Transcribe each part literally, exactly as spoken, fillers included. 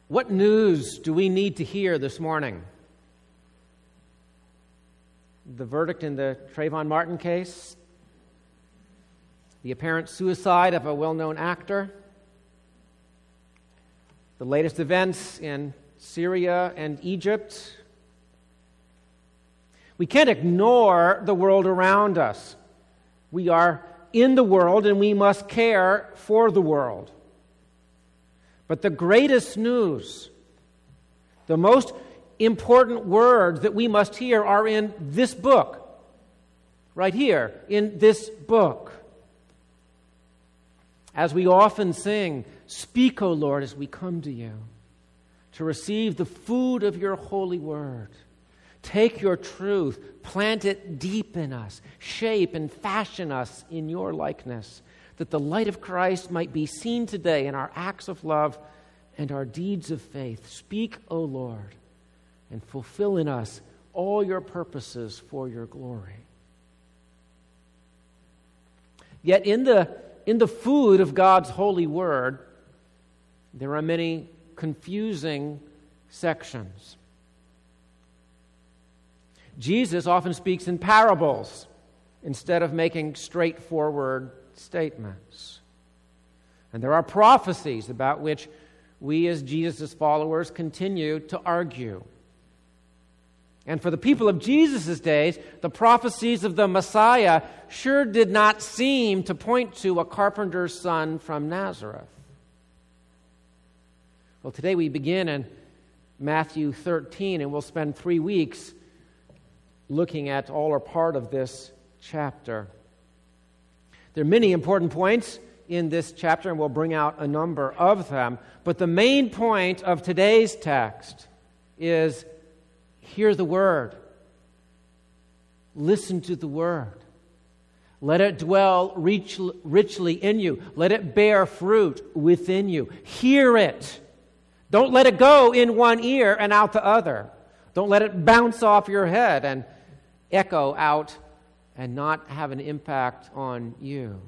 What news do we need to hear this morning? The verdict in the Trayvon Martin case? The apparent suicide of a well-known actor? The latest events in Syria and Egypt? We can't ignore the world around us. We are in the world and we must care for the world. But the greatest news, the most important words that we must hear are in this book, right here, in this book. As we often sing, "Speak, O Lord, as we come to you, to receive the food of your holy word. Take your truth, plant it deep in us, shape and fashion us in your likeness, that the light of Christ might be seen today in our acts of love and our deeds of faith. Speak, O Lord, and fulfill in us all your purposes for your glory." Yet in the, in the food of God's holy word, there are many confusing sections. Jesus often speaks in parables instead of making straightforward statements. And there are prophecies about which we as Jesus' followers continue to argue. And for the people of Jesus' days, the prophecies of the Messiah sure did not seem to point to a carpenter's son from Nazareth. Well, today we begin in Matthew thirteen, and we'll spend three weeks looking at all or part of this chapter. There are many important points in this chapter, and we'll bring out a number of them. But the main point of today's text is hear the word. Listen to the word. Let it dwell rich, richly in you. Let it bear fruit within you. Hear it. Don't let it go in one ear and out the other. Don't let it bounce off your head and echo out and not have an impact on you.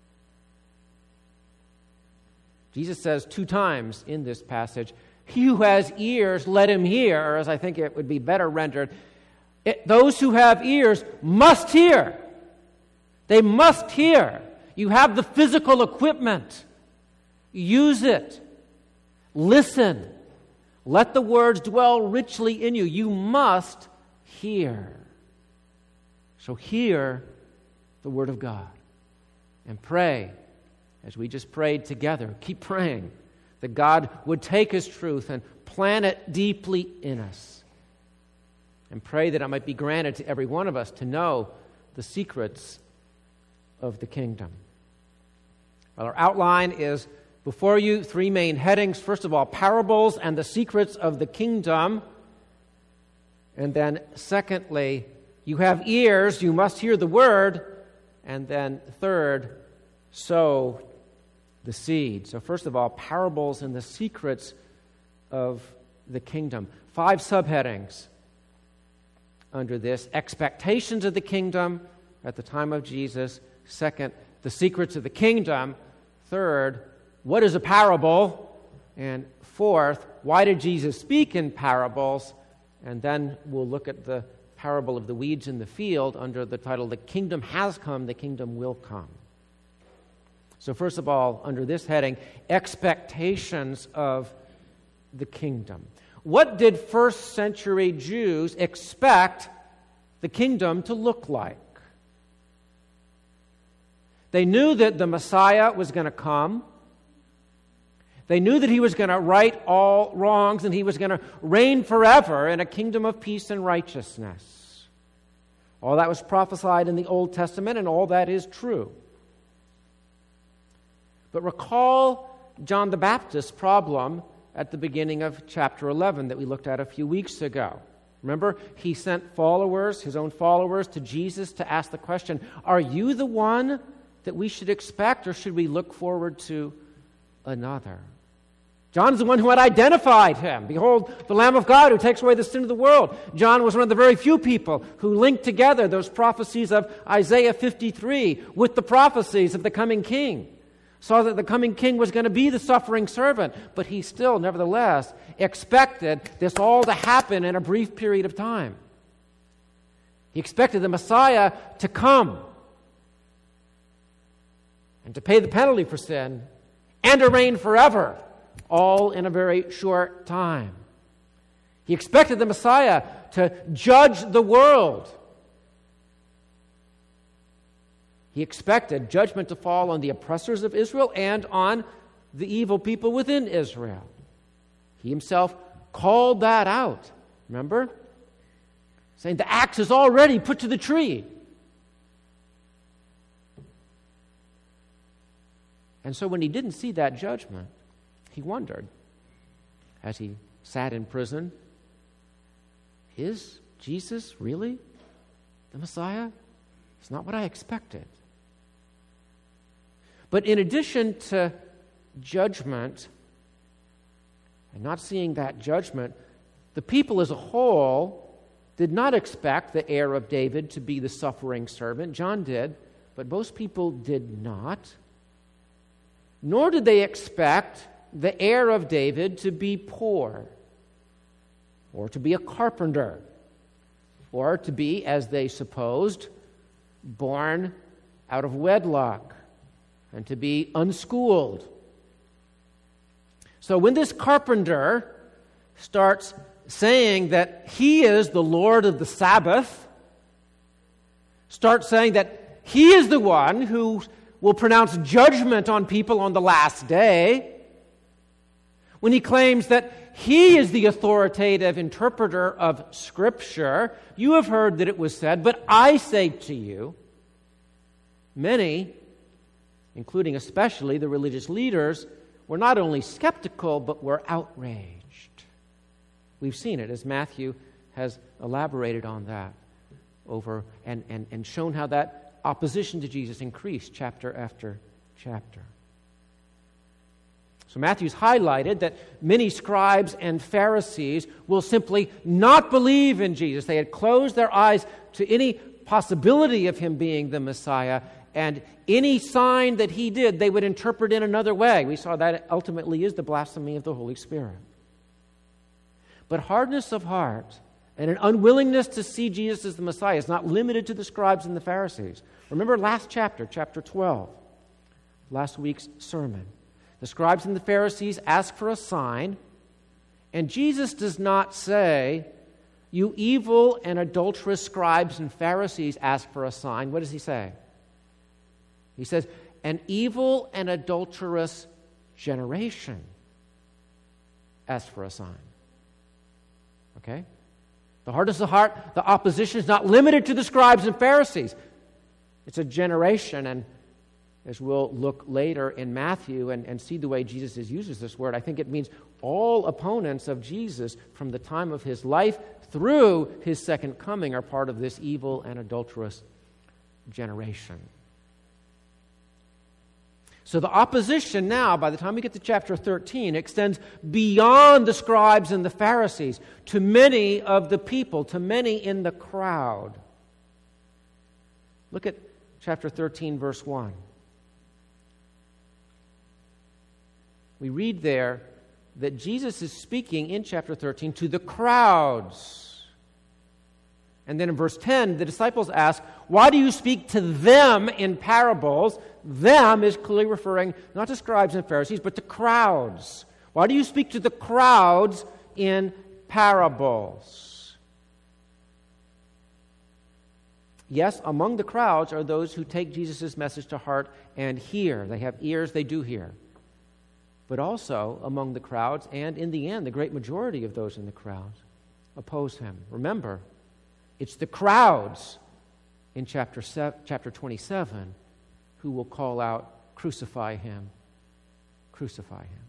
Jesus says two times in this passage, "He who has ears, let him hear," or as I think it would be better rendered, it, those who have ears must hear. They must hear. You have the physical equipment. Use it. Listen. Let the words dwell richly in you. You must hear. So hear the word of God and pray, as we just prayed together. Keep praying that God would take His truth and plant it deeply in us. And pray that it might be granted to every one of us to know the secrets of the kingdom. Well, our outline is before you, three main headings. First of all, parables and the secrets of the kingdom. And then secondly, you have ears, you must hear the word. And then third, sow the seed. So first of all, parables and the secrets of the kingdom. Five subheadings under this. Expectations of the kingdom at the time of Jesus. Second, the secrets of the kingdom. Third, what is a parable? And fourth, why did Jesus speak in parables? And then we'll look at the parable of the weeds in the field under the title, "The Kingdom Has Come, the Kingdom Will Come." So first of all, under this heading, expectations of the kingdom. What did first century Jews expect the kingdom to look like? They knew that the Messiah was going to come. They knew that he was going to right all wrongs and he was going to reign forever in a kingdom of peace and righteousness. All that was prophesied in the Old Testament, and all that is true. But recall John the Baptist's problem at the beginning of chapter eleven that we looked at a few weeks ago. Remember, he sent followers, his own followers, to Jesus to ask the question, "Are you the one that we should expect, or should we look forward to another?" John's the one who had identified him. Behold, the Lamb of God who takes away the sin of the world. John was one of the very few people who linked together those prophecies of Isaiah fifty-three with the prophecies of the coming king. saw that the coming king was going to be the suffering servant, but he still, nevertheless, expected this all to happen in a brief period of time. He expected the Messiah to come and to pay the penalty for sin and to reign forever, all in a very short time. He expected the Messiah to judge the world. He expected judgment to fall on the oppressors of Israel and on the evil people within Israel. He himself called that out, remember? Saying the axe is already put to the tree. And so when he didn't see that judgment, he wondered, as he sat in prison, is Jesus really the Messiah? It's not what I expected. But in addition to judgment, and not seeing that judgment, the people as a whole did not expect the heir of David to be the suffering servant. John did, but most people did not. Nor did they expect the heir of David to be poor, or to be a carpenter, or to be, as they supposed, born out of wedlock, and to be unschooled. So when this carpenter starts saying that he is the Lord of the Sabbath, starts saying that he is the one who will pronounce judgment on people on the last day, when he claims that he is the authoritative interpreter of Scripture, you have heard that it was said, but I say to you, many, including especially the religious leaders, were not only skeptical, but were outraged. We've seen it as Matthew has elaborated on that over and, and, and shown how that opposition to Jesus increased chapter after chapter. So Matthew's highlighted that many scribes and Pharisees will simply not believe in Jesus. They had closed their eyes to any possibility of him being the Messiah, and any sign that he did, they would interpret in another way. We saw that ultimately is the blasphemy of the Holy Spirit. But hardness of heart and an unwillingness to see Jesus as the Messiah is not limited to the scribes and the Pharisees. Remember last chapter, chapter twelve, last week's sermon. The scribes and the Pharisees ask for a sign, and Jesus does not say, "You evil and adulterous scribes and Pharisees ask for a sign." What does he say? He says, "An evil and adulterous generation asks for a sign." Okay? The hardness of heart, the opposition is not limited to the scribes and Pharisees. It's a generation, and as we'll look later in Matthew and, and see the way Jesus uses this word, I think it means all opponents of Jesus from the time of his life through his second coming are part of this evil and adulterous generation. So the opposition now, by the time we get to chapter thirteen, extends beyond the scribes and the Pharisees to many of the people, to many in the crowd. Look at chapter thirteen, verse one. We read there that Jesus is speaking in chapter thirteen to the crowds. And then in verse ten, the disciples ask, "Why do you speak to them in parables?" Them is clearly referring not to scribes and Pharisees, but to crowds. Why do you speak to the crowds in parables? Yes, among the crowds are those who take Jesus' message to heart and hear. They have ears, they do hear. But also among the crowds, and in the end, the great majority of those in the crowds oppose him. Remember, it's the crowds in chapter seven, chapter twenty-seven who will call out, "Crucify him, crucify him."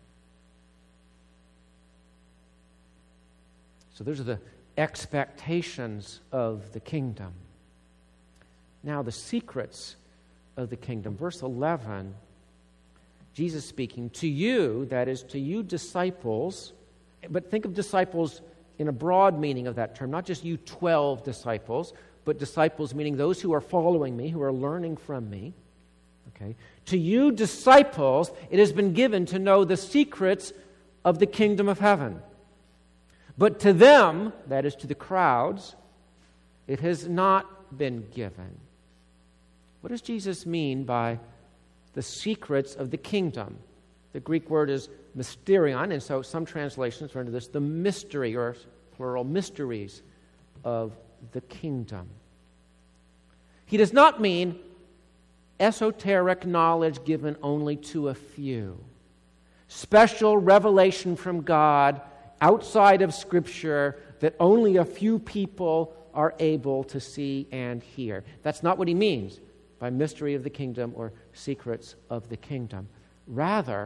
So those are the expectations of the kingdom. Now the secrets of the kingdom. Verse eleven, Jesus speaking, "To you," that is, to you disciples, but think of disciples in a broad meaning of that term, not just you twelve disciples, but disciples meaning those who are following me, who are learning from me. Okay? To you disciples, it has been given to know the secrets of the kingdom of heaven. But to them, that is to the crowds, it has not been given. What does Jesus mean by the secrets of the kingdom? The Greek word is mysterion, and so some translations render this the mystery, or plural, mysteries of the kingdom. He does not mean esoteric knowledge given only to a few. Special revelation from God outside of Scripture that only a few people are able to see and hear. That's not what he means by mystery of the kingdom or secrets of the kingdom. Rather,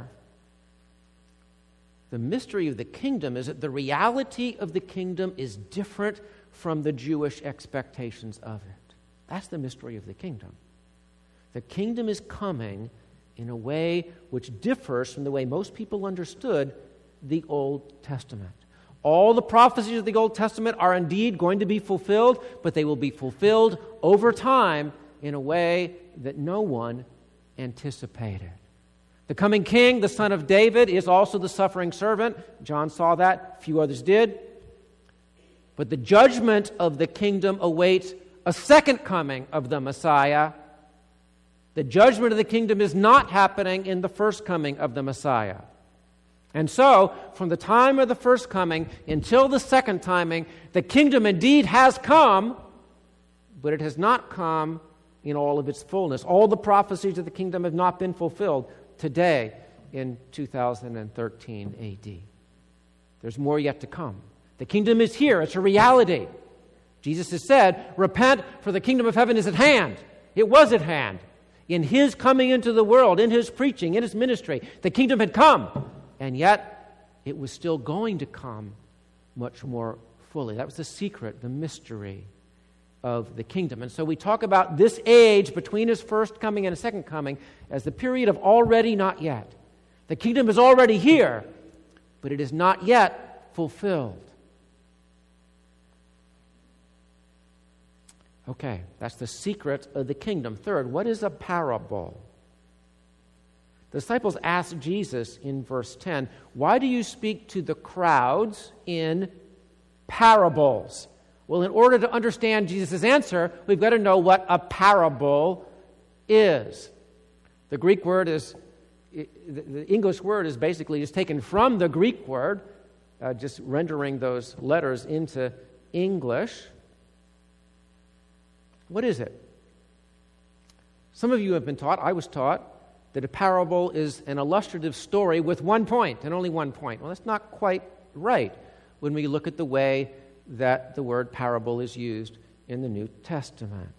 the mystery of the kingdom is that the reality of the kingdom is different from the Jewish expectations of it. That's the mystery of the kingdom. The kingdom is coming in a way which differs from the way most people understood the Old Testament. All the prophecies of the Old Testament are indeed going to be fulfilled, but they will be fulfilled over time in a way that no one anticipated. The coming king, the son of David, is also the suffering servant. John saw that. Few others did. But the judgment of the kingdom awaits a second coming of the Messiah. The judgment of the kingdom is not happening in the first coming of the Messiah. And so, from the time of the first coming until the second timing, the kingdom indeed has come, but it has not come in all of its fullness. All the prophecies of the kingdom have not been fulfilled today in two thousand thirteen A D. There's more yet to come. The kingdom is here. It's a reality. Jesus has said, repent, for the kingdom of heaven is at hand. It was at hand. In his coming into the world, in his preaching, in his ministry, the kingdom had come. And yet, it was still going to come much more fully. That was the secret, the mystery of the kingdom. And so we talk about this age between his first coming and his second coming as the period of already not yet. The kingdom is already here, but it is not yet fulfilled. Okay, that's the secret of the kingdom. Third, what is a parable? The disciples asked Jesus in verse ten, why do you speak to the crowds in parables? Well, in order to understand Jesus' answer, we've got to know what a parable is. The Greek word is, the English word is basically just taken from the Greek word, uh, just rendering those letters into English. What is it? Some of you have been taught, I was taught, that a parable is an illustrative story with one point, and only one point. Well, that's not quite right when we look at the way that the word parable is used in the New Testament.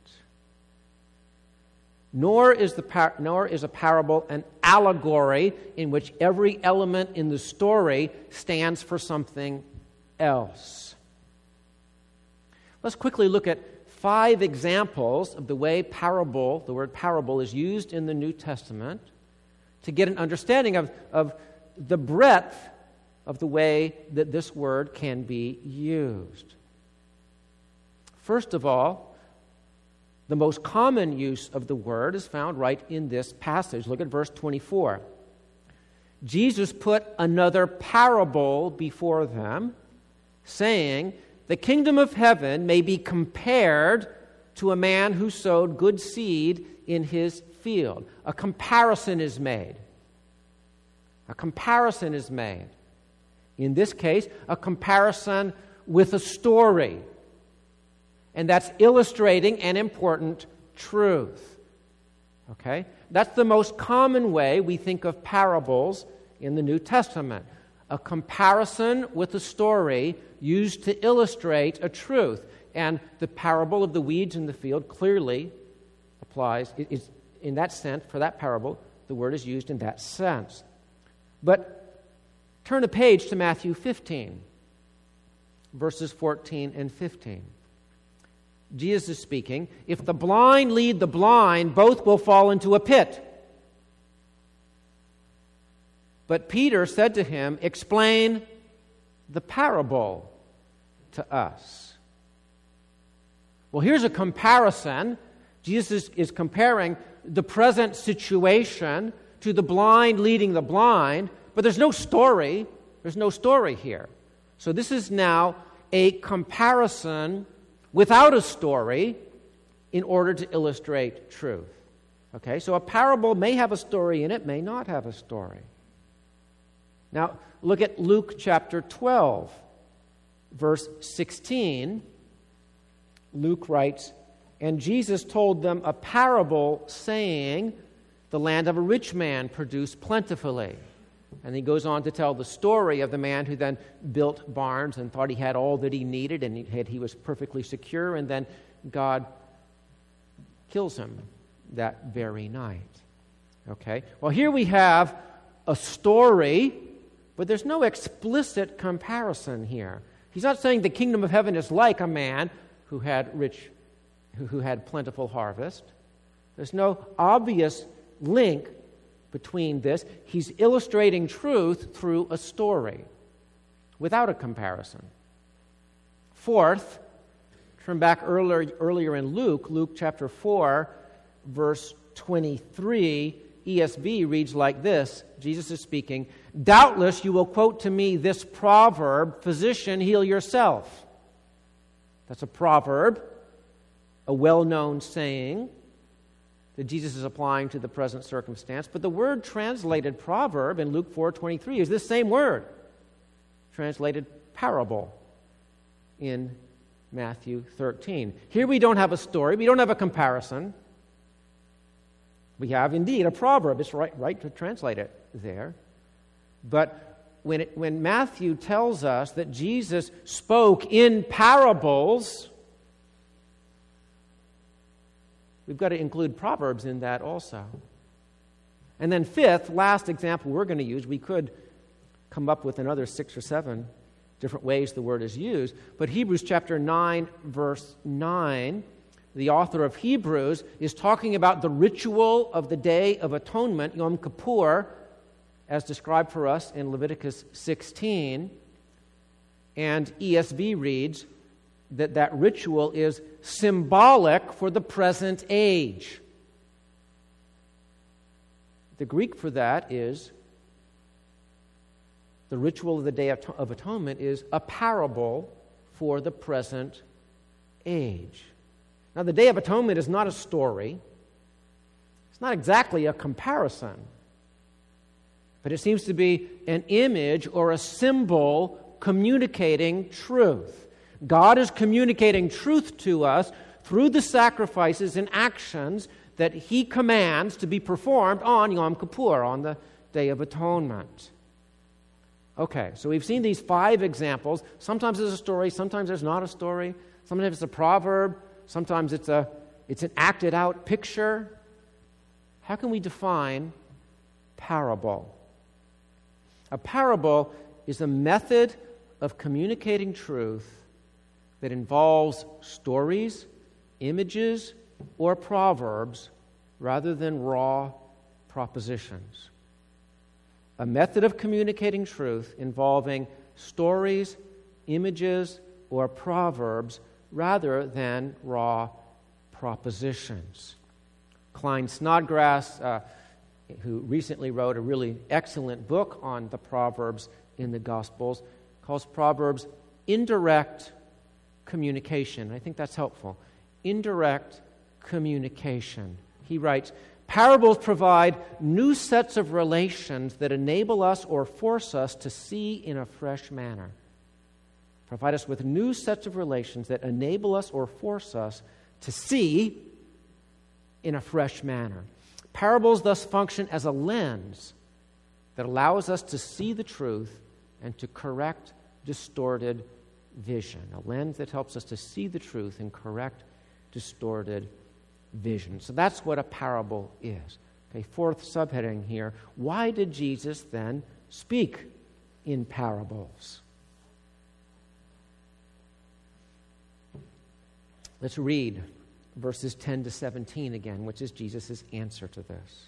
Nor is, the par- nor is a parable an allegory in which every element in the story stands for something else. Let's quickly look at five examples of the way parable, the word parable, is used in the New Testament to get an understanding of, of the breadth of the way that this word can be used. First of all, the most common use of the word is found right in this passage. Look at verse twenty-four. Jesus put another parable before them, saying, the kingdom of heaven may be compared to a man who sowed good seed in his field. A comparison is made. A comparison is made. In this case, a comparison with a story. And that's illustrating an important truth. Okay? That's the most common way we think of parables in the New Testament. A comparison with a story used to illustrate a truth. And the parable of the weeds in the field clearly applies. It is, in that sense, for that parable, the word is used in that sense. But turn a page to Matthew fifteen, verses fourteen and fifteen. Jesus is speaking, if the blind lead the blind, both will fall into a pit. But Peter said to him, explain the parable to us. Well, here's a comparison Jesus is, is comparing the present situation to the blind leading the blind, but there's no story. There's no story here. So this is now a comparison without a story in order to illustrate truth. Okay, so a parable may have a story in it, may not have a story. Now, look at Luke chapter twelve, verse sixteen. Luke writes, "And Jesus told them a parable, saying, the land of a rich man produced plentifully." And he goes on to tell the story of the man who then built barns and thought he had all that he needed and he, had, he was perfectly secure, and then God kills him that very night. Okay? Well, here we have a story, but there's no explicit comparison here. He's not saying the kingdom of heaven is like a man who had rich, who, who had plentiful harvest. There's no obvious link between this. He's illustrating truth through a story without a comparison. Fourth, turn back earlier, earlier in Luke, Luke chapter four, verse twenty-three, E S V reads like this. Jesus is speaking, "Doubtless you will quote to me this proverb, 'Physician, heal yourself.'" That's a proverb, a well-known saying that Jesus is applying to the present circumstance. But the word translated proverb in Luke four twenty-three is this same word, translated parable in Matthew thirteen. Here we don't have a story. We don't have a comparison. We have indeed a proverb. It's right, right to translate it there. But when, it, when Matthew tells us that Jesus spoke in parables, we've got to include proverbs in that also. And then fifth, last example we're going to use, we could come up with another six or seven different ways the word is used, but Hebrews chapter nine, verse nine, the author of Hebrews is talking about the ritual of the Day of Atonement, Yom Kippur, as described for us in Leviticus sixteen. And E S V reads that that ritual is symbolic for the present age. The Greek for that is, the ritual of the Day of Atonement is a parable for the present age. Now, the Day of Atonement is not a story. It's not exactly a comparison. But it seems to be an image or a symbol communicating truth. God is communicating truth to us through the sacrifices and actions that He commands to be performed on Yom Kippur, on the Day of Atonement. Okay, so we've seen these five examples. Sometimes there's a story, sometimes there's not a story. Sometimes it's a proverb, sometimes it's a it's an acted out picture. How can we define parable? A parable is a method of communicating truth that involves stories, images, or proverbs rather than raw propositions. A method of communicating truth involving stories, images, or proverbs rather than raw propositions. Klyne Snodgrass, uh, who recently wrote a really excellent book on the Proverbs in the Gospels, calls Proverbs indirect communication. I think that's helpful. Indirect communication. He writes, "Parables provide new sets of relations that enable us or force us to see in a fresh manner. Provide us with new sets of relations that enable us or force us to see in a fresh manner. Parables thus function as a lens that allows us to see the truth and to correct distorted vision. A lens that helps us to see the truth and correct distorted vision." So that's what a parable is. Okay, fourth subheading here. Why did Jesus then speak in parables? Let's read verses ten to seventeen again, which is Jesus' answer to this.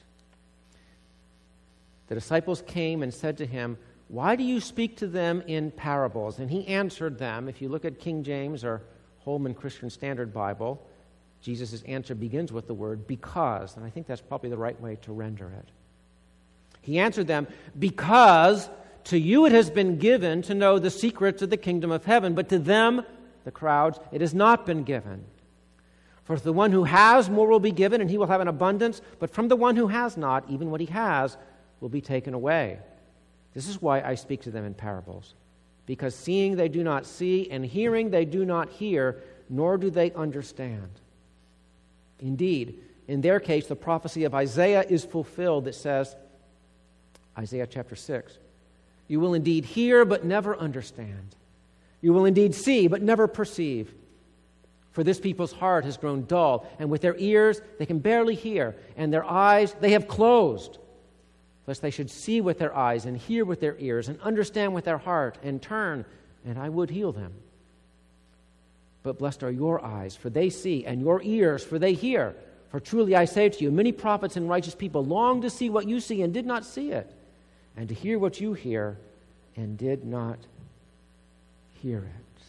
The disciples came and said to him, "Why do you speak to them in parables?" And he answered them. If you look at King James or Holman Christian Standard Bible, Jesus' answer begins with the word because, and I think that's probably the right way to render it. He answered them, because to you it has been given to know the secrets of the kingdom of heaven, but to them, the crowds, it has not been given. For to the one who has, more will be given, and he will have an abundance, but from the one who has not, even what he has will be taken away. This is why I speak to them in parables, because seeing they do not see, and hearing they do not hear, nor do they understand. Indeed, in their case, the prophecy of Isaiah is fulfilled that says, Isaiah chapter six, you will indeed hear, but never understand. You will indeed see, but never perceive. For this people's heart has grown dull, and with their ears they can barely hear, and their eyes they have closed, lest they should see with their eyes, and hear with their ears, and understand with their heart, and turn, and I would heal them. But blessed are your eyes, for they see, and your ears, for they hear. For truly I say to you, many prophets and righteous people longed to see what you see and did not see it, and to hear what you hear and did not hear it.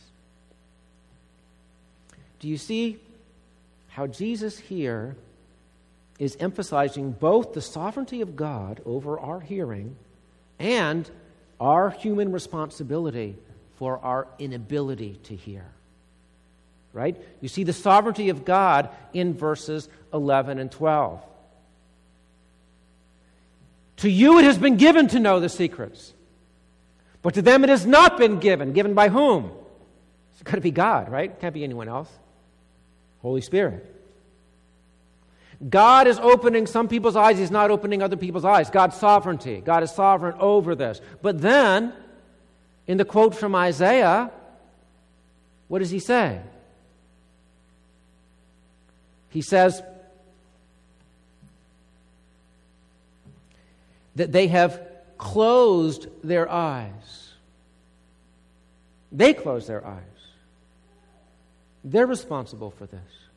Do you see how Jesus here is emphasizing both the sovereignty of God over our hearing and our human responsibility for our inability to hear? Right? You see the sovereignty of God in verses eleven and twelve. To you it has been given to know the secrets, but to them it has not been given. Given by whom? It's got to be God, right? It can't be anyone else. Holy Spirit. God is opening some people's eyes. He's not opening other people's eyes. God's sovereignty. God is sovereign over this. But then, in the quote from Isaiah, what does he say? He says that they have closed their eyes. They closed their eyes. They're responsible for this.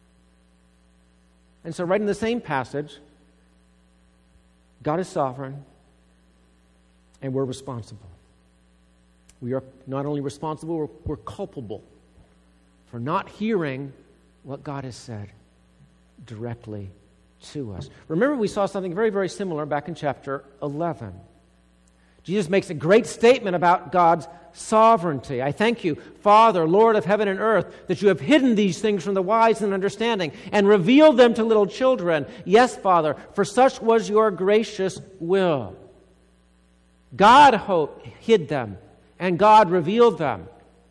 And so right in the same passage, God is sovereign and we're responsible. We are not only responsible, we're, we're culpable for not hearing what God has said directly to us. Remember, we saw something very, very similar back in chapter eleven. Jesus makes a great statement about God's sovereignty. I thank you, Father, Lord of heaven and earth, that you have hidden these things from the wise and understanding and revealed them to little children. Yes, Father, for such was your gracious will. God ho- hid them, and God revealed them.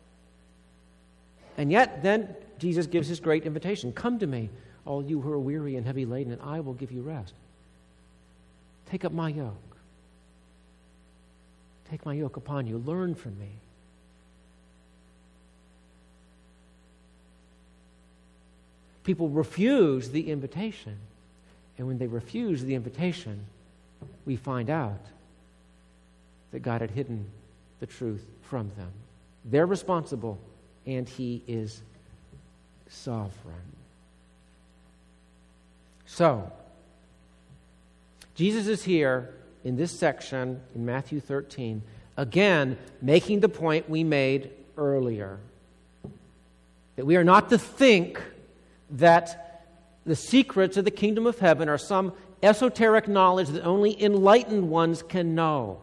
And yet, then, Jesus gives his great invitation. Come to me, all you who are weary and heavy laden, and I will give you rest. Take up my yoke. Take my yoke upon you. Learn from me. People refuse the invitation. And when they refuse the invitation, we find out that God had hidden the truth from them. They're responsible, and he is sovereign. So, Jesus is here in this section in Matthew thirteen, again, making the point we made earlier. That we are not to think that the secrets of the kingdom of heaven are some esoteric knowledge that only enlightened ones can know.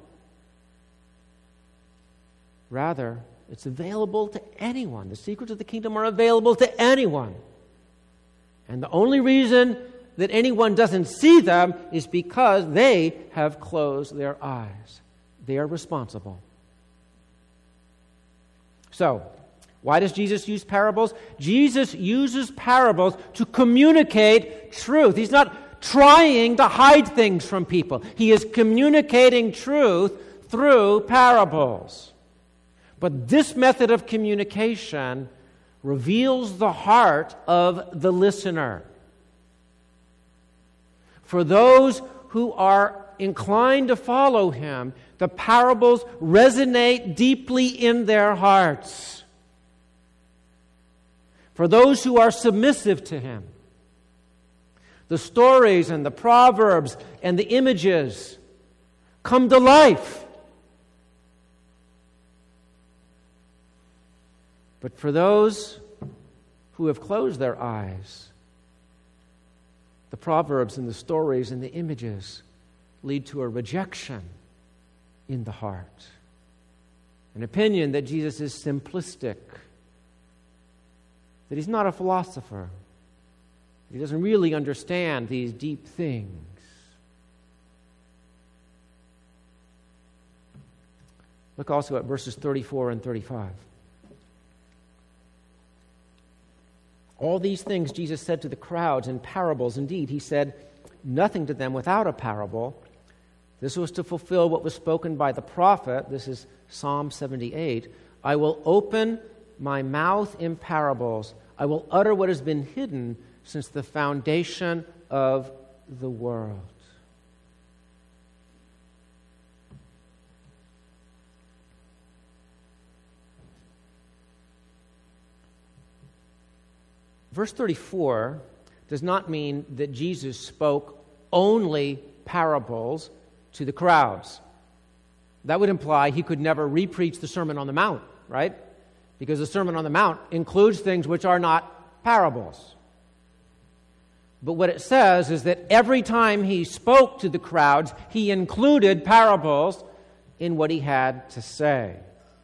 Rather, it's available to anyone. The secrets of the kingdom are available to anyone. And the only reason that anyone doesn't see them is because they have closed their eyes. They are responsible. So, why does Jesus use parables? Jesus uses parables to communicate truth. He's not trying to hide things from people. He is communicating truth through parables. But this method of communication reveals the heart of the listener. For those who are inclined to follow him, the parables resonate deeply in their hearts. For those who are submissive to him, the stories and the proverbs and the images come to life. But for those who have closed their eyes, The proverbs and the stories and the images lead to a rejection in the heart. An opinion that Jesus is simplistic, that he's not a philosopher, that he doesn't really understand these deep things. Look also at verses thirty-four and thirty-five. All these things Jesus said to the crowds in parables. Indeed, he said nothing to them without a parable. This was to fulfill what was spoken by the prophet. This is Psalm seventy-eight. I will open my mouth in parables. I will utter what has been hidden since the foundation of the world. Verse thirty-four does not mean that Jesus spoke only parables to the crowds. That would imply he could never re-preach the Sermon on the Mount, right? Because the Sermon on the Mount includes things which are not parables. But what it says is that every time he spoke to the crowds, he included parables in what he had to say.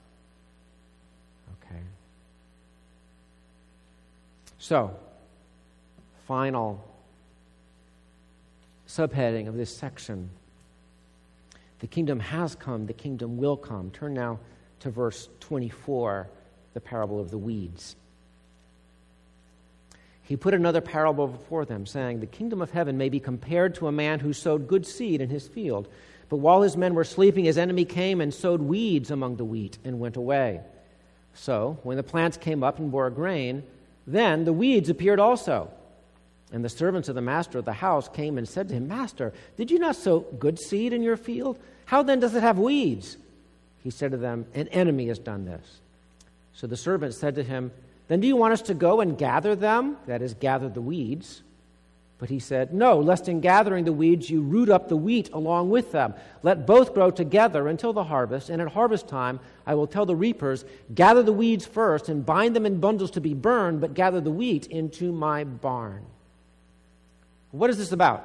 Okay. So, final subheading of this section. The kingdom has come, the kingdom will come. Turn now to verse twenty-four, the parable of the weeds. He put another parable before them, saying, the kingdom of heaven may be compared to a man who sowed good seed in his field. But while his men were sleeping, his enemy came and sowed weeds among the wheat and went away. So, when the plants came up and bore grain, then the weeds appeared also. And the servants of the master of the house came and said to him, Master, did you not sow good seed in your field? How then does it have weeds? He said to them, an enemy has done this. So the servant said to him, then do you want us to go and gather them? That is, gather the weeds. But he said, no, lest in gathering the weeds you root up the wheat along with them. Let both grow together until the harvest, and at harvest time I will tell the reapers, gather the weeds first and bind them in bundles to be burned, but gather the wheat into my barn. What is this about?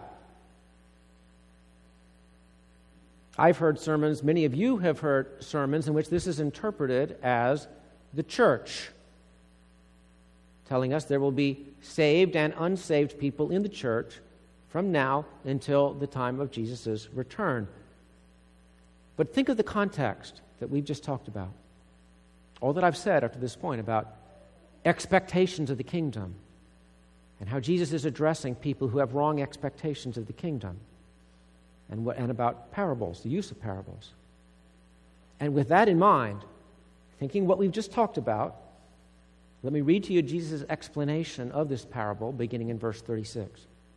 I've heard sermons, many of you have heard sermons in which this is interpreted as the church, telling us there will be saved and unsaved people in the church from now until the time of Jesus' return. But think of the context that we've just talked about. All that I've said up to this point about expectations of the kingdom and how Jesus is addressing people who have wrong expectations of the kingdom, and what and about parables, the use of parables. And with that in mind, thinking what we've just talked about, let me read to you Jesus' explanation of this parable, beginning in verse thirty-six.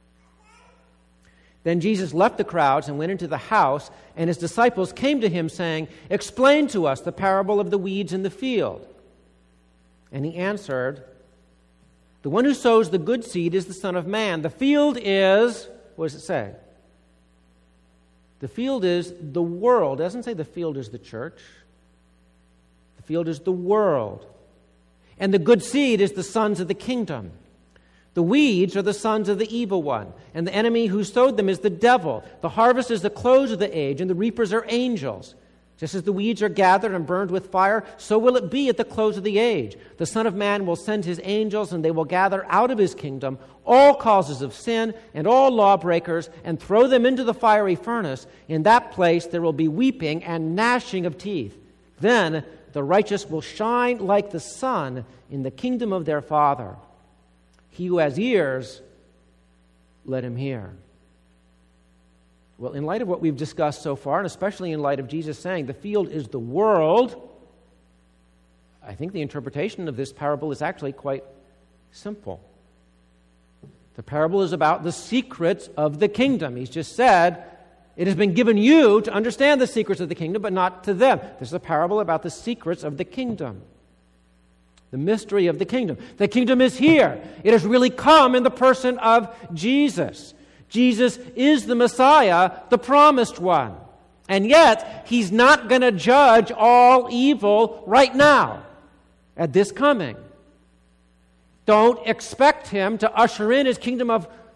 Then Jesus left the crowds and went into the house, and his disciples came to him, saying, explain to us the parable of the weeds in the field. And he answered, the one who sows the good seed is the Son of Man. The field is, what does it say? The field is the world. It doesn't say the field is the church. The field is the world. And the good seed is the sons of the kingdom. The weeds are the sons of the evil one, and the enemy who sowed them is the devil. The harvest is the close of the age, and the reapers are angels. Just as the weeds are gathered and burned with fire, so will it be at the close of the age. The Son of Man will send his angels, and they will gather out of his kingdom all causes of sin and all lawbreakers, and throw them into the fiery furnace. In that place there will be weeping and gnashing of teeth. Then the righteous will shine like the sun in the kingdom of their Father. He who has ears, let him hear. Well, in light of what we've discussed so far, and especially in light of Jesus saying the field is the world, I think the interpretation of this parable is actually quite simple. The parable is about the secrets of the kingdom. He's just said, it has been given you to understand the secrets of the kingdom, but not to them. This is a parable about the secrets of the kingdom. The mystery of the kingdom. The kingdom is here. It has really come in the person of Jesus. Jesus is the Messiah, the promised one. And yet, he's not going to judge all evil right now, at this coming. Don't expect him to usher in his kingdom of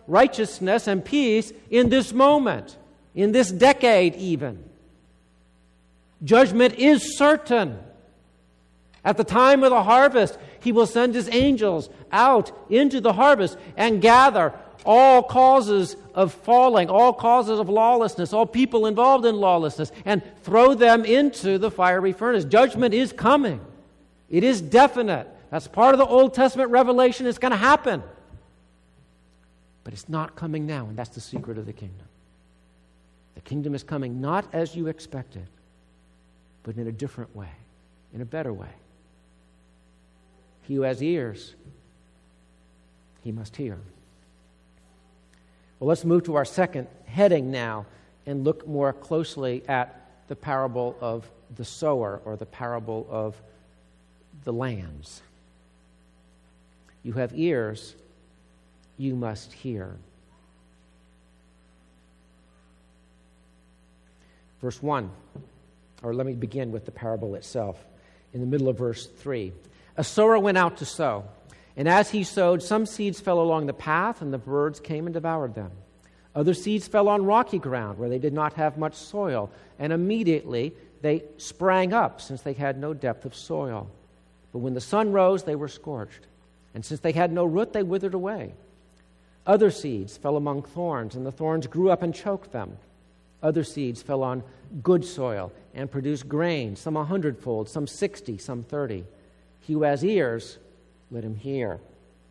righteousness and peace in this moment, in this decade even. Judgment is certain. At the time of the harvest, he will send his angels out into the harvest and gather all causes of falling, all causes of lawlessness, all people involved in lawlessness, and throw them into the fiery furnace. Judgment is coming. It is definite. That's part of the Old Testament revelation. It's going to happen. But it's not coming now, and that's the secret of the kingdom. The kingdom is coming not as you expected, but in a different way, in a better way. He who has ears, he must hear. Well, let's move to our second heading now and look more closely at the parable of the sower, or the parable of the lands. You have ears, you must hear. Verse one, or let me begin with the parable itself. In the middle of verse three, a sower went out to sow, and as he sowed, some seeds fell along the path, and the birds came and devoured them. Other seeds fell on rocky ground, where they did not have much soil, and immediately they sprang up, since they had no depth of soil. But when the sun rose, they were scorched, and since they had no root, they withered away. Other seeds fell among thorns, and the thorns grew up and choked them. Other seeds fell on good soil and produced grain, some a hundredfold, some sixty, some thirty. He who has ears, let him hear.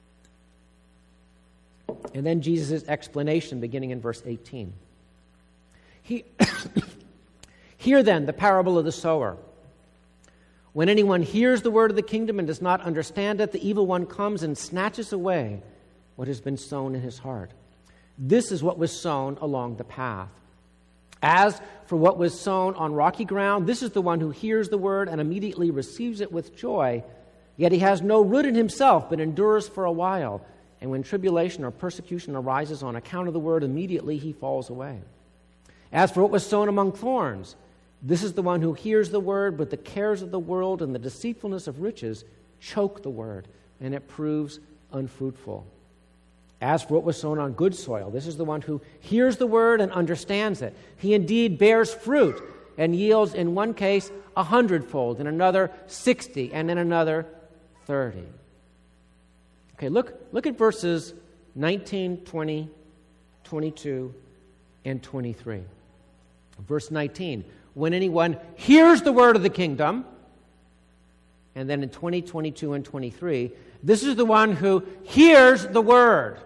And then Jesus' explanation, beginning in verse eighteen. He, Hear then the parable of the sower. When anyone hears the word of the kingdom and does not understand it, the evil one comes and snatches away what has been sown in his heart. This is what was sown along the path. As for what was sown on rocky ground, this is the one who hears the word and immediately receives it with joy, yet he has no root in himself, but endures for a while. And when tribulation or persecution arises on account of the word, immediately he falls away. As for what was sown among thorns, this is the one who hears the word, but the cares of the world and the deceitfulness of riches choke the word, and it proves unfruitful. As for what was sown on good soil, this is the one who hears the word and understands it. He indeed bears fruit and yields in one case a hundredfold, in another sixty, and in another thirty. Okay, look, look at verses nineteen, twenty, twenty-two, and twenty-three. Verse nineteen, when anyone hears the word of the kingdom, and then in twenty, twenty-two, and twenty-three, this is the one who hears the word.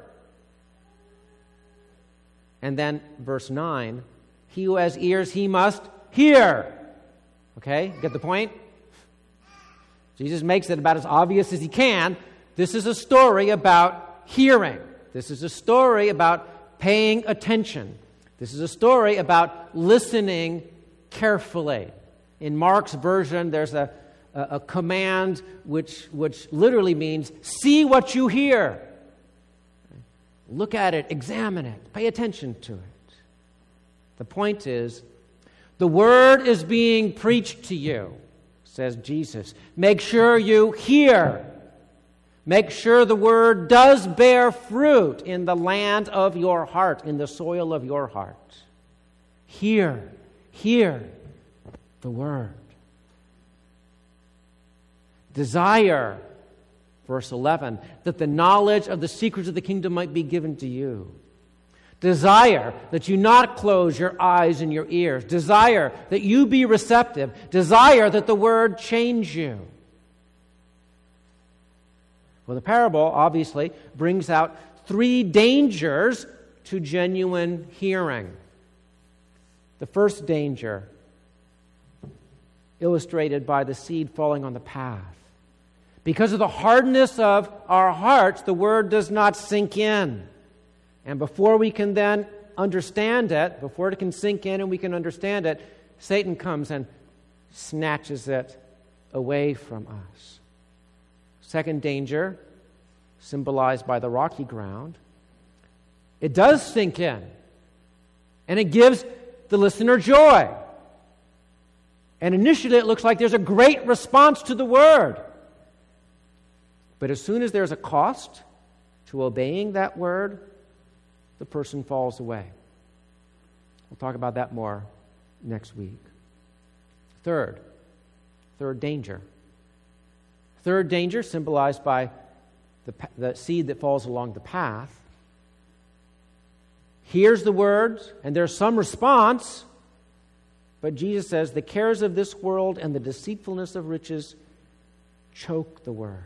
And then verse nine, he who has ears, he must hear. Okay, get the point? Jesus makes it about as obvious as he can. This is a story about hearing. This is a story about paying attention. This is a story about listening carefully. In Mark's version, there's a, a, a command which, which literally means, see what you hear. Look at it, examine it, pay attention to it. The point is, the word is being preached to you, says Jesus. Make sure you hear. Make sure the word does bear fruit in the land of your heart, in the soil of your heart. Hear, hear the word. Desire, verse eleven, that the knowledge of the secrets of the kingdom might be given to you. Desire that you not close your eyes and your ears. Desire that you be receptive. Desire that the word change you. Well, the parable obviously brings out three dangers to genuine hearing. The first danger, illustrated by the seed falling on the path. Because of the hardness of our hearts, the word does not sink in. And before we can then understand it, before it can sink in and we can understand it, Satan comes and snatches it away from us. Second danger, symbolized by the rocky ground, it does sink in, and it gives the listener joy. And initially it looks like there's a great response to the word. But as soon as there's a cost to obeying that word, the person falls away. We'll talk about that more next week. Third, third danger. Third danger, symbolized by the, the seed that falls along the path, hears the words, and there's some response, but Jesus says, the cares of this world and the deceitfulness of riches choke the word.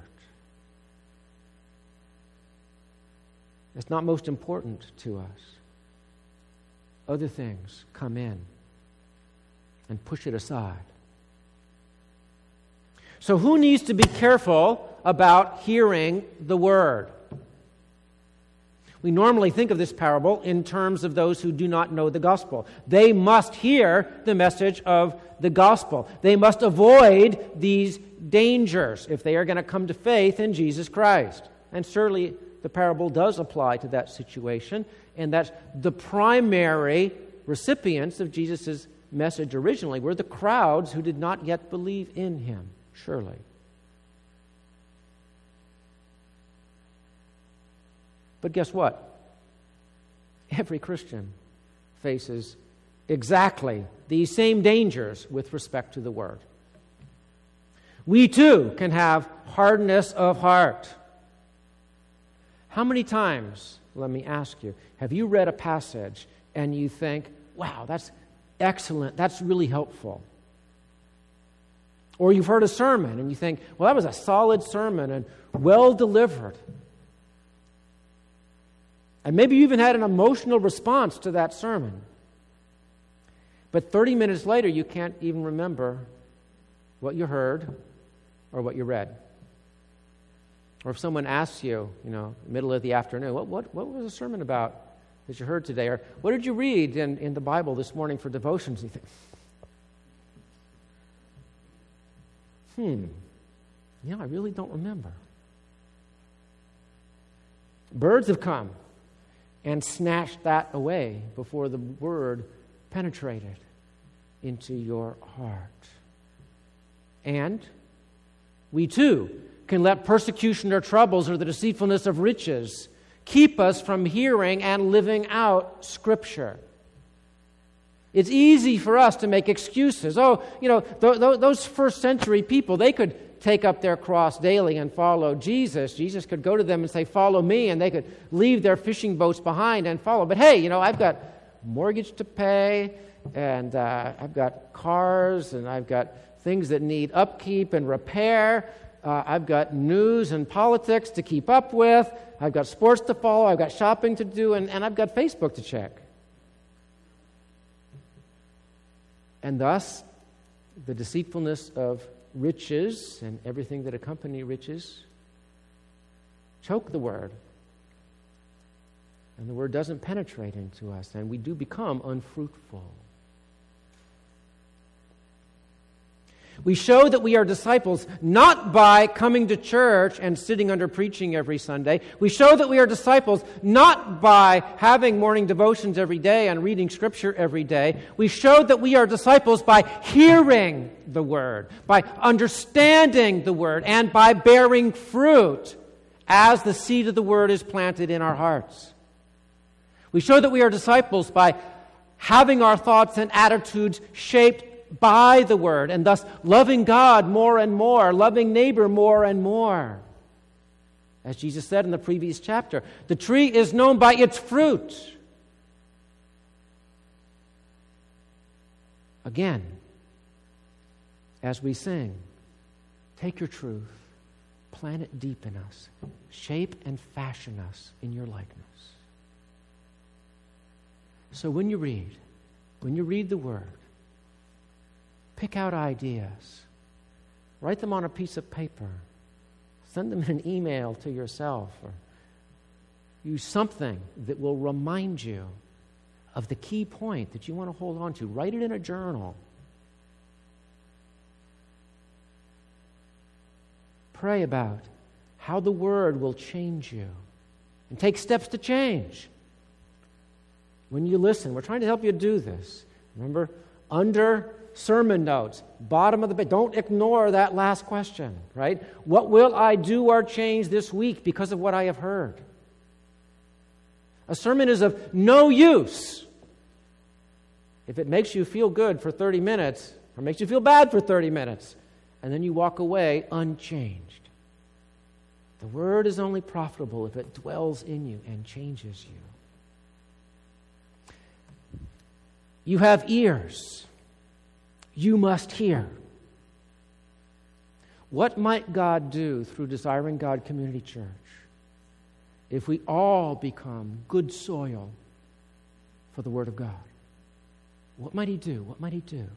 It's not most important to us. Other things come in and push it aside. So who needs to be careful about hearing the word? We normally think of this parable in terms of those who do not know the gospel. They must hear the message of the gospel. They must avoid these dangers if they are going to come to faith in Jesus Christ. And certainly the parable does apply to that situation, and that the primary recipients of Jesus' message originally were the crowds who did not yet believe in him, surely. But guess what? Every Christian faces exactly these same dangers with respect to the word. We too can have hardness of heart. How many times, let me ask you, have you read a passage and you think, wow, that's excellent, that's really helpful? Or you've heard a sermon and you think, well, that was a solid sermon and well delivered. And maybe you even had an emotional response to that sermon. But thirty minutes later, you can't even remember what you heard or what you read. Or if someone asks you, you know, middle of the afternoon, what what, what was the sermon about that you heard today? Or what did you read in, in the Bible this morning for devotions? You think, hmm, yeah, I really don't remember. Birds have come and snatched that away before the word penetrated into your heart. And we too can let persecution or troubles or the deceitfulness of riches keep us from hearing and living out Scripture. It's easy for us to make excuses. Oh, you know, th- th- those first century people, they could take up their cross daily and follow Jesus. Jesus could go to them and say, follow me, and they could leave their fishing boats behind and follow. But hey, you know, I've got mortgage to pay, and uh, I've got cars, and I've got things that need upkeep and repair. Uh, I've got news and politics to keep up with. I've got sports to follow. I've got shopping to do, and, and I've got Facebook to check. And thus, the deceitfulness of riches and everything that accompany riches choke the word. And the word doesn't penetrate into us, and we do become unfruitful. We show that we are disciples not by coming to church and sitting under preaching every Sunday. We show that we are disciples not by having morning devotions every day and reading Scripture every day. We show that we are disciples by hearing the Word, by understanding the Word, and by bearing fruit as the seed of the Word is planted in our hearts. We show that we are disciples by having our thoughts and attitudes shaped by the Word, and thus loving God more and more, loving neighbor more and more. As Jesus said in the previous chapter, the tree is known by its fruit. Again, as we sing, take your truth, plant it deep in us, shape and fashion us in your likeness. So when you read, when you read the Word, pick out ideas. Write them on a piece of paper. Send them in an email to yourself. Or use something that will remind you of the key point that you want to hold on to. Write it in a journal. Pray about how the Word will change you. And take steps to change. When you listen, we're trying to help you do this. Remember, under sermon notes, bottom of the page. Don't ignore that last question, right? What will I do or change this week because of what I have heard? A sermon is of no use if it makes you feel good for thirty minutes or makes you feel bad for thirty minutes, and then you walk away unchanged. The Word is only profitable if it dwells in you and changes you. You have ears. You must hear. What might God do through Desiring God Community Church if we all become good soil for the Word of God? What might He do? What might He do?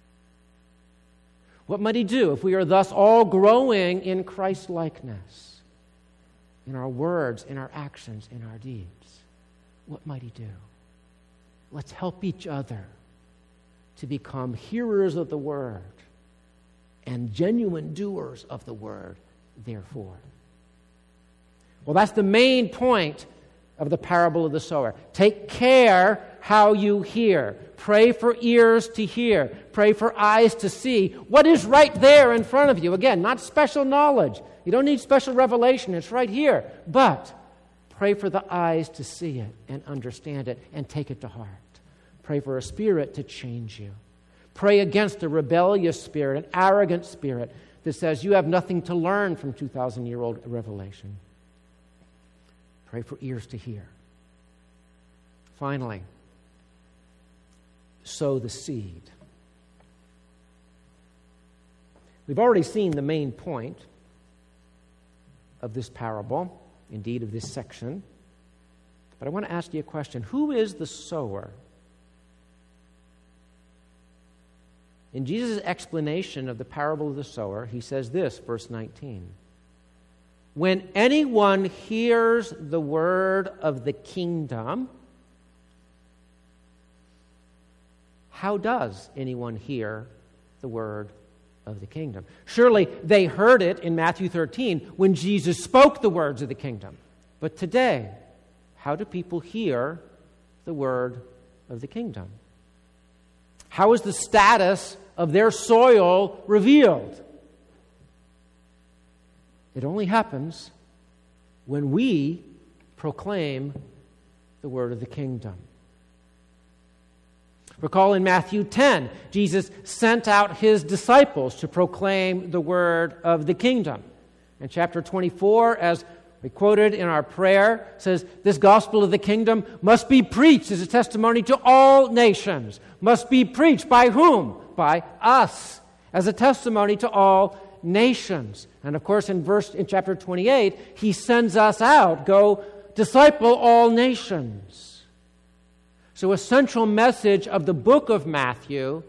What might He do if we are thus all growing in Christ-likeness, in our words, in our actions, in our deeds? What might He do? Let's help each other to become hearers of the Word and genuine doers of the Word, therefore. Well, that's the main point of the parable of the sower. Take care how you hear. Pray for ears to hear. Pray for eyes to see what is right there in front of you. Again, not special knowledge. You don't need special revelation. It's right here. But pray for the eyes to see it and understand it and take it to heart. Pray for a spirit to change you. Pray against a rebellious spirit, an arrogant spirit that says you have nothing to learn from two thousand year old revelation. Pray for ears to hear. Finally, sow the seed. We've already seen the main point of this parable, indeed of this section. But I want to ask you a question. Who is the sower? In Jesus' explanation of the parable of the sower, he says this, verse nineteen. When anyone hears the word of the kingdom, how does anyone hear the word of the kingdom? Surely they heard it in Matthew thirteen when Jesus spoke the words of the kingdom. But today, how do people hear the word of the kingdom? How is the status of their soil revealed? It only happens when we proclaim the word of the kingdom. Recall in Matthew ten, Jesus sent out his disciples to proclaim the word of the kingdom. In chapter twenty-four, as we quoted in our prayer, says, this gospel of the kingdom must be preached as a testimony to all nations. Must be preached by whom? By us, as a testimony to all nations. And of course, in verse in chapter twenty-eight, he sends us out, go disciple all nations. So a central message of the book of Matthew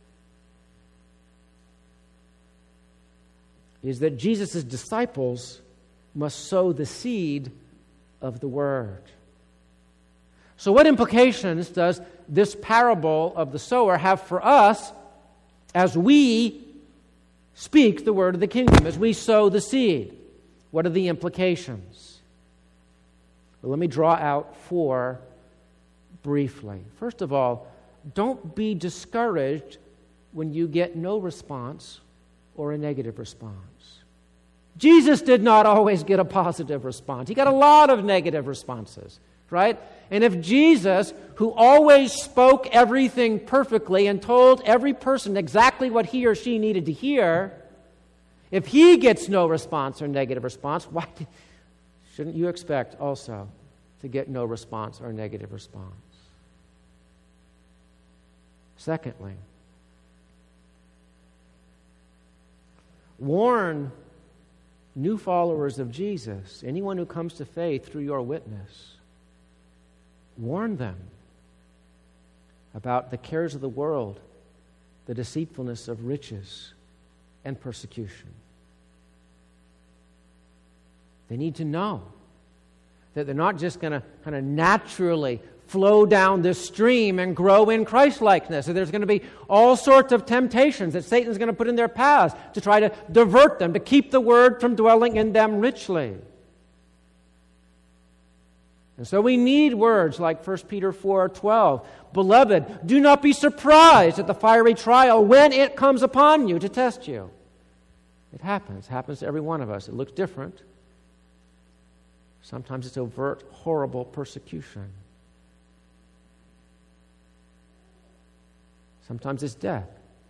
is that Jesus' disciples must sow the seed of the word. So what implications does this parable of the sower have for us as we speak the word of the kingdom, as we sow the seed? What are the implications? Well, let me draw out four briefly. First of all, don't be discouraged when you get no response or a negative response. Jesus did not always get a positive response. He got a lot of negative responses, right? And if Jesus, who always spoke everything perfectly and told every person exactly what he or she needed to hear, if he gets no response or negative response, why shouldn't you expect also to get no response or negative response? Secondly, warn new followers of Jesus, anyone who comes to faith through your witness, warn them about the cares of the world, the deceitfulness of riches, and persecution. They need to know that they're not just going to kind of naturally flow down this stream and grow in Christ-likeness. So there's going to be all sorts of temptations that Satan's going to put in their paths to try to divert them, to keep the word from dwelling in them richly. And so we need words like First Peter four twelve. Beloved, do not be surprised at the fiery trial when it comes upon you to test you. It happens. It happens to every one of us. It looks different. Sometimes it's overt, horrible persecution. Sometimes it's death.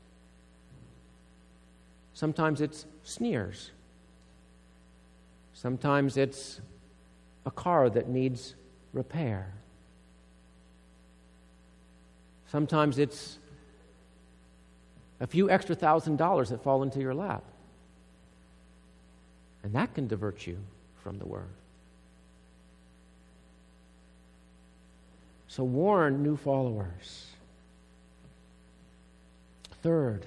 Sometimes it's sneers. Sometimes it's a car that needs repair. Sometimes it's a few extra thousand dollars that fall into your lap. And that can divert you from the Word. So warn new followers. Third,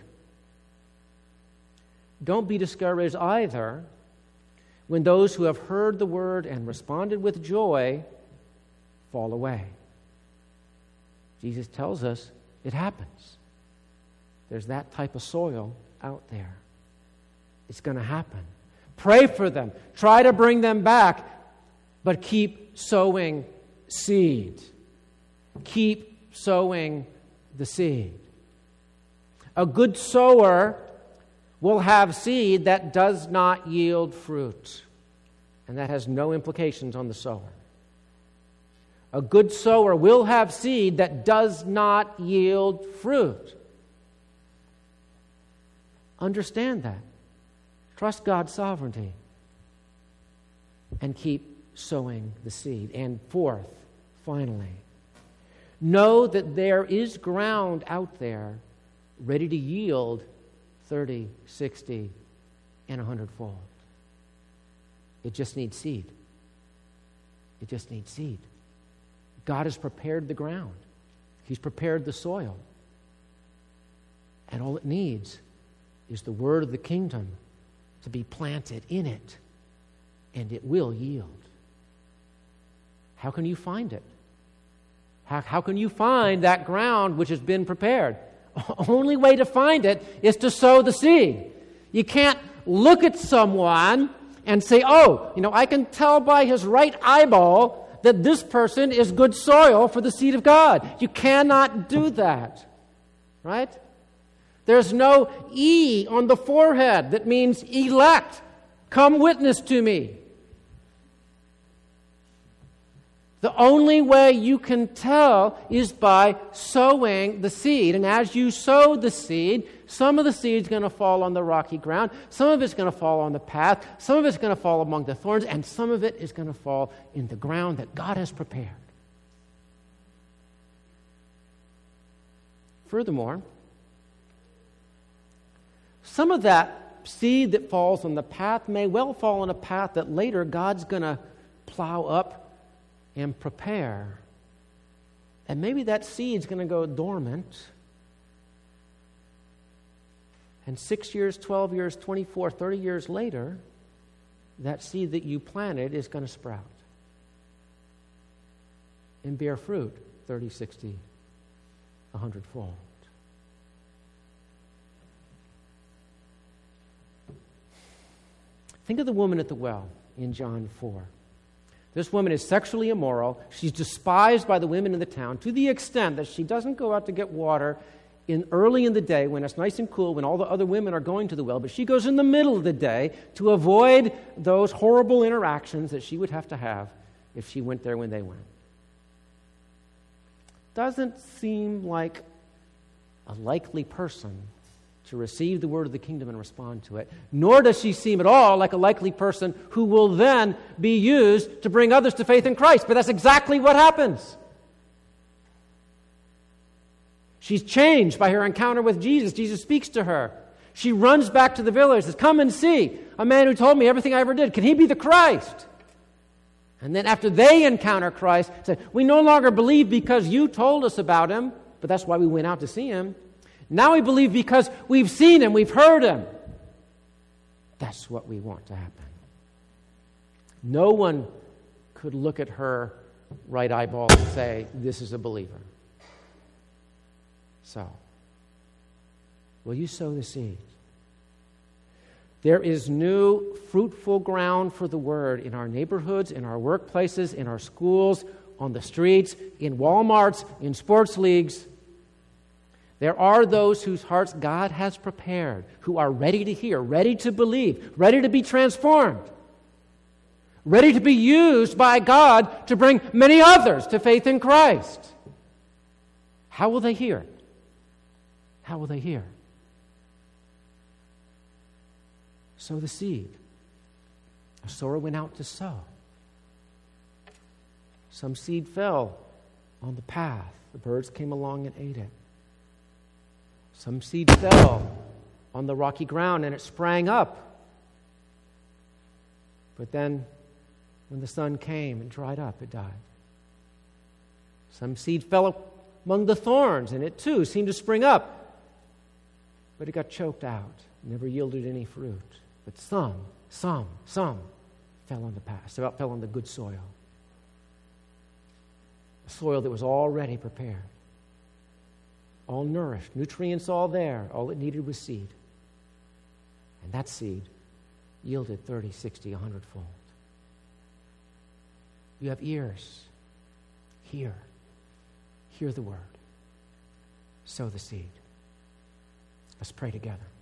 don't be discouraged either when those who have heard the Word and responded with joy fall away. Jesus tells us it happens. There's that type of soil out there. It's going to happen. Pray for them. Try to bring them back, but keep sowing seed. Keep sowing the seed. A good sower will have seed that does not yield fruit, and that has no implications on the sower. A good sower will have seed that does not yield fruit. Understand that. Trust God's sovereignty. And keep sowing the seed. And fourth, finally, know that there is ground out there ready to yield thirty, sixty, and a hundredfold. It just needs seed. It just needs seed. God has prepared the ground. He's prepared the soil. And all it needs is the word of the kingdom to be planted in it, and it will yield. How can you find it? How, how can you find that ground which has been prepared? Only way to find it is to sow the seed. You can't look at someone and say, oh, you know, I can tell by his right eyeball that this person is good soil for the seed of God. You cannot do that, right? There's no E on the forehead that means elect. Come witness to me. The only way you can tell is by sowing the seed. And as you sow the seed, some of the seed's going to fall on the rocky ground, some of it's going to fall on the path, some of it's going to fall among the thorns, and some of it is going to fall in the ground that God has prepared. Furthermore, some of that seed that falls on the path may well fall on a path that later God's going to plow up and prepare. And maybe that seed's going to go dormant. And six years, twelve years, twenty-four, thirty years later, that seed that you planted is going to sprout and bear fruit thirty, sixty, a hundredfold. Think of the woman at the well in John four. This woman is sexually immoral. She's despised by the women in the town to the extent that she doesn't go out to get water in early in the day when it's nice and cool, when all the other women are going to the well, but she goes in the middle of the day to avoid those horrible interactions that she would have to have if she went there when they went. Doesn't seem like a likely person to receive the word of the kingdom and respond to it, nor does she seem at all like a likely person who will then be used to bring others to faith in Christ. But that's exactly what happens. She's changed by her encounter with Jesus. Jesus speaks to her. She runs back to the village and says, come and see a man who told me everything I ever did. Can he be the Christ? And then after they encounter Christ, say, we no longer believe because you told us about him, but that's why we went out to see him. Now we believe because we've seen him, we've heard him. That's what we want to happen. No one could look at her right eyeball and say, this is a believer. So, will you sow the seed? There is new, fruitful ground for the word in our neighborhoods, in our workplaces, in our schools, on the streets, in Walmarts, in sports leagues. There are those whose hearts God has prepared, who are ready to hear, ready to believe, ready to be transformed. ready to be used by God to bring many others to faith in Christ. How will they hear? How will they hear? Sow the seed. A sower went out to sow. Some seed fell on the path. The birds came along and ate it. Some seed fell on the rocky ground and it sprang up. But then, when the sun came and dried up, it died. Some seed fell among the thorns and it too seemed to spring up. But it got choked out, never yielded any fruit. But some, some, some fell on the path, so fell on the good soil. A soil that was already prepared. All nourished, nutrients all there. All it needed was seed. And that seed yielded thirty, sixty, a hundred fold. You have ears. Hear. Hear the word. Sow the seed. Let's pray together.